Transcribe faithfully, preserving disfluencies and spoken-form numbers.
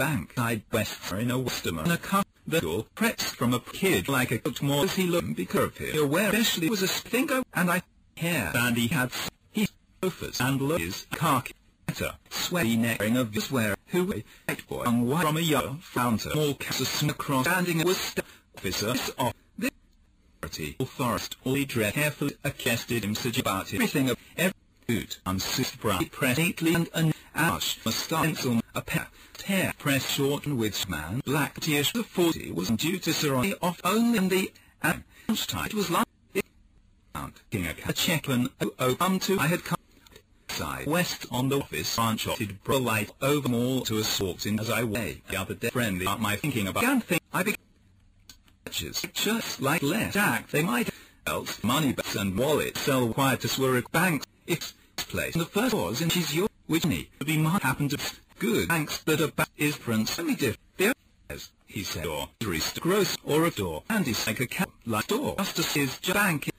bank I'd west in a Westerner and a cup the door pressed from a kid like a goat more as he looked because here where especially was a stinker and I hair and he had his sofas and his khaki sweaty necking of this where who a white boy on white from a young fountain all cases across standing was officer of the forest all he dread carefully accosted him such about everything of every boot unsist bright press neatly and an ash mustache on a pair hair press shortened with man black tears the forty was due to surround off only in the and tight was like it king a check and oh oh um to I had come side west on the office branch of it bro light over mall to assault in as I way the other day friendly about my thinking about and think I began just like less jack they might else money bags and wallets sell quiet to swear at banks it's place the first was in his your which need to be might happen to good banks that a bank is principally different there as he said or is gross or a door and is like a cat like door just as his bank